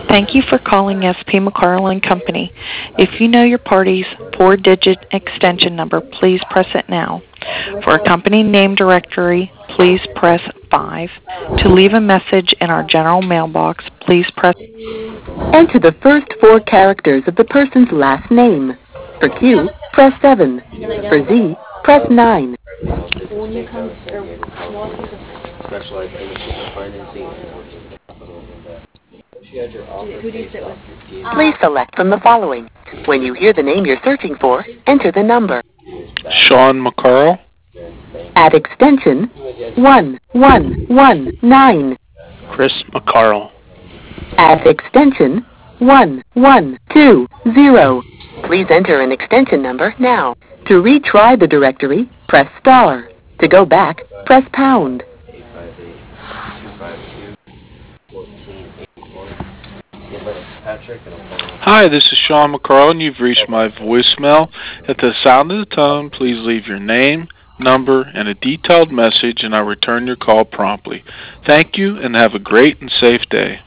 Thank you for calling SP McCarl and Company. If you know your party's four-digit extension number, please press it now. For a company name directory, please press 5. To leave a message in our general mailbox, please press. Enter the first four characters of the person's last name. For Q, press 7. For Z, press 9. When you come or walk into specialized in financing and working capital and that. Who do you sit with? Please select from the following. When you hear the name you're searching for, enter the number. Sean McCarl. At extension 1119. Chris McCarl. At extension 1120. Please enter an extension number now. To retry the directory, press star. To go back, press pound. 858-252-1484. Patrick and Hi, this is Sean McCarl, and you've reached my voicemail. At the sound of the tone, please leave your name, number, and a detailed message, and I'll return your call promptly. Thank you, and have a great and safe day.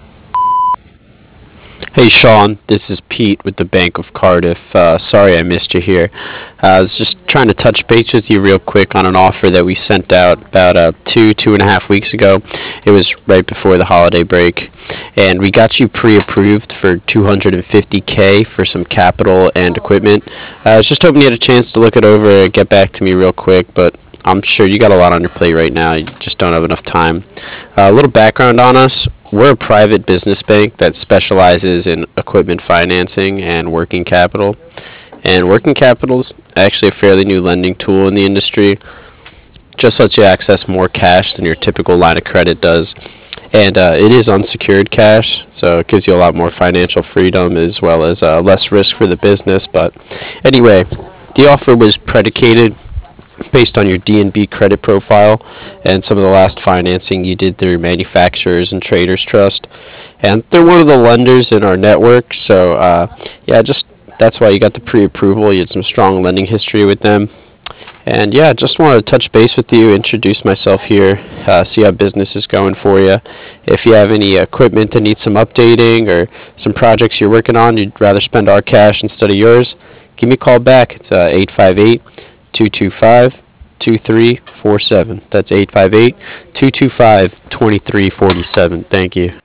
Hey Sean, this is Pete with the Bank of Cardiff. Sorry I missed you here. I was just trying to touch base with you real quick on an offer that we sent out about 2.5 weeks ago. It was right before the holiday break, and we got you pre-approved for $250K for some capital and equipment. I was just hoping you had a chance to look it over and get back to me real quick, but I'm sure you got a lot on your plate right now. You just don't have enough time. A little background on us. We're a private business bank that specializes in equipment financing and working capital. And working capital is actually a fairly new lending tool in the industry. Just lets you access more cash than your typical line of credit does. And it is unsecured cash, so it gives you a lot more financial freedom as well as less risk for the business. But anyway, the offer was predicated based on your D&B credit profile and some of the last financing you did through Manufacturers and Traders Trust. And they're one of the lenders in our network, so yeah, just that's why you got the pre-approval. You had some strong lending history with them. And yeah, just wanted to touch base with you, introduce myself here, see how business is going for you. If you have any equipment that needs some updating or some projects you're working on, you'd rather spend our cash instead of yours, give me a call back. It's 858-225-2347. That's 858-225-2347. Thank you.